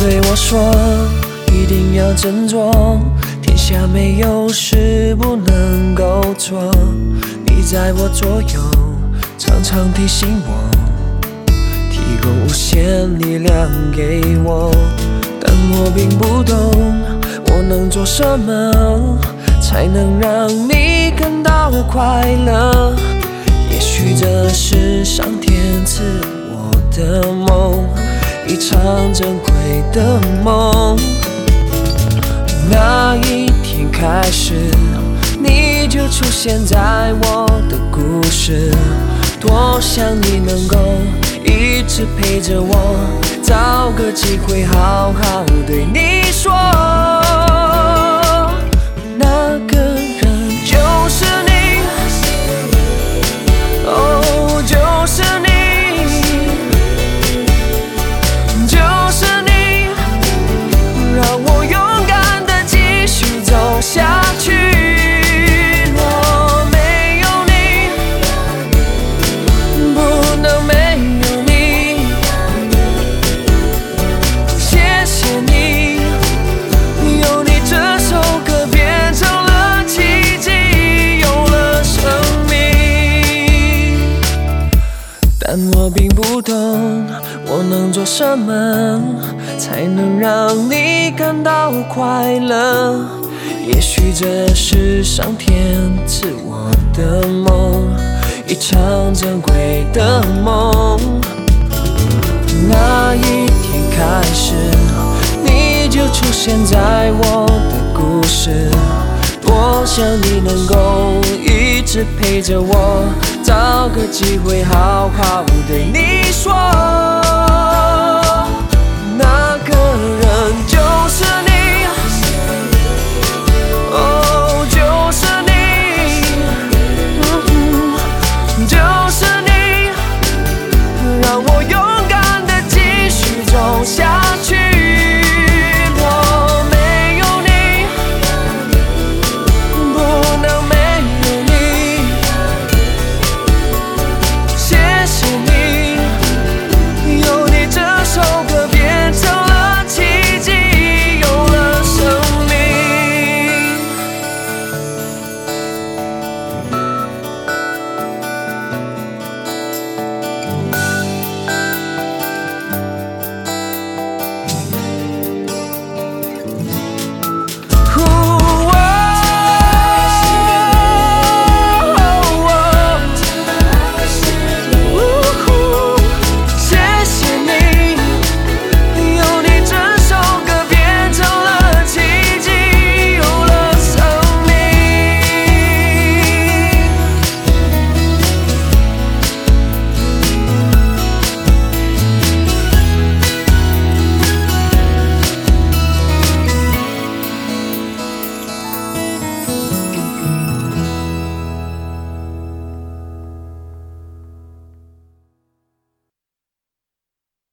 对我说，一定要振作，天下没有事不能够做。你在我左右，常常提醒我，提供无限力量给我。但我并不懂，我能做什么才能让你感到快乐？也许这是上天赐我的梦，一场珍贵的梦。那一天开始，你就出现在我的故事。多想你能够一直陪着我，找个机会好好对你说，那个人就是你，哦，就是你，就是你，让我勇敢地继续走下去。但我并不懂，我能做什么才能让你感到快乐？也许这是上天赐我的梦，一场珍贵的梦。那一天开始，你就出现在我的故事。多想你能够一直陪着我，找个机会好好对你说。